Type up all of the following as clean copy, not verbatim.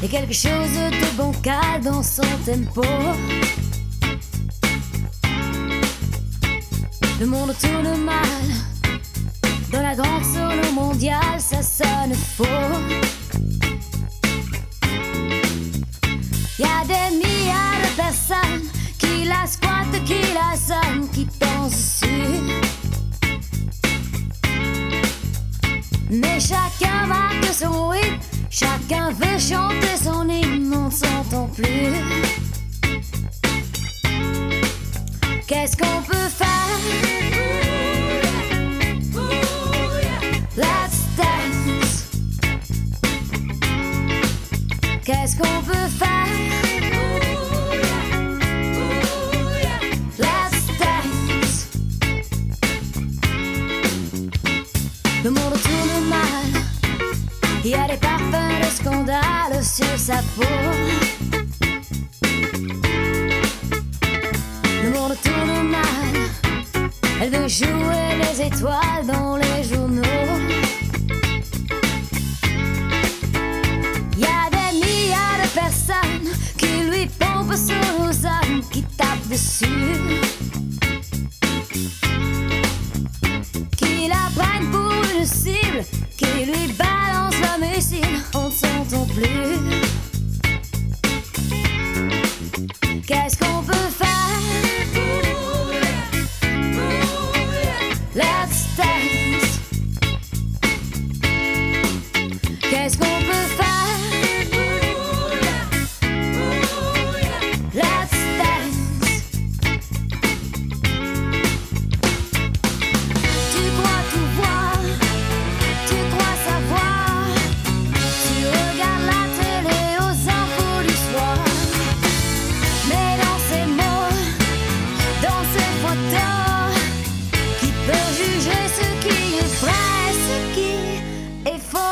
Et quelque chose de bancal dans son tempo. Le monde tourne mal. Dans la grande solo mondiale, ça sonne faux. Y'a des milliards de personnes qui la squattent, qui la sonnent, qui dansent dessus. Mais chacun marque son rythme, chacun veut chanter son hymne, on ne s'entend plus. Qu'est-ce qu'on peut faire? Let's dance. Qu'est-ce qu'on peut faire? Let's dance. Le monde tourne mal. Il y a des parfums de scandale sur sa peau. Le monde tourne mal. Elle veut jouer les étoiles dans les journaux. Il y a des milliards de personnes qui lui pompent sur nos âmes, qui tapent dessus, qui la prennent pour une cible, qui lui balance le missile, on ne s'entend plus. Qu'est-ce qu'on peut faire? Let's dance. Qu'est-ce qu'on peut faire? Let's dance. Tu crois tout voir, tu crois savoir. Tu regardes la télé aux infos du soir. Mais dans ces mots, dans ces photos, qui peut juger ce qui est vrai, ce qui est faux?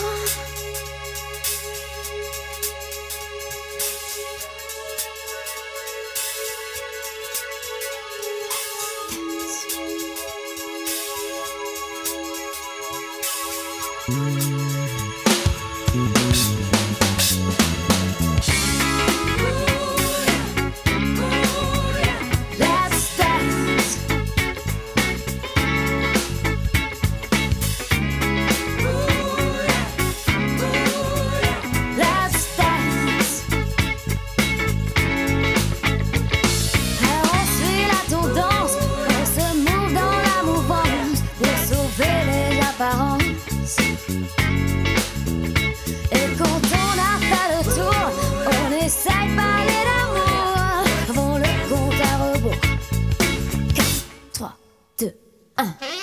Let's dance. Let's dance. Alors on suit la tendance, on se mouve dans la mouvance pour sauver les apparences. Et quand on a fait le tour, on essaye de parler d'amour avant le compte à rebours. 4, 3, 2, 1.